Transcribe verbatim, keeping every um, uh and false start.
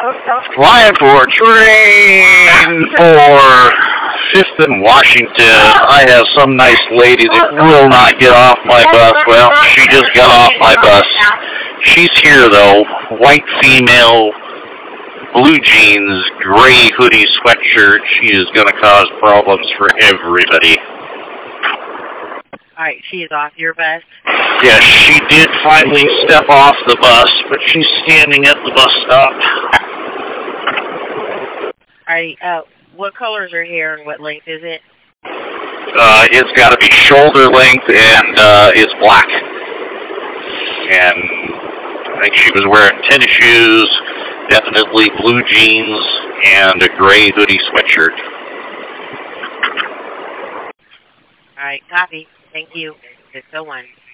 Flying for train for Fifth and Washington. I have some nice lady that will not get off my bus. Well, she just got off my bus. She's here, though. White female, blue jeans, gray hoodie sweatshirt. She is going to cause problems for everybody. All right, she is off your bus? Yes, she did finally step off the bus, but she's standing at the bus stop. All right, uh, what color is her hair and what length is it? Uh, it's got to be shoulder length and uh, it's black. And I think she was wearing tennis shoes, definitely blue jeans, and a gray hoodie sweatshirt. All right, copy. Thank you. six oh one.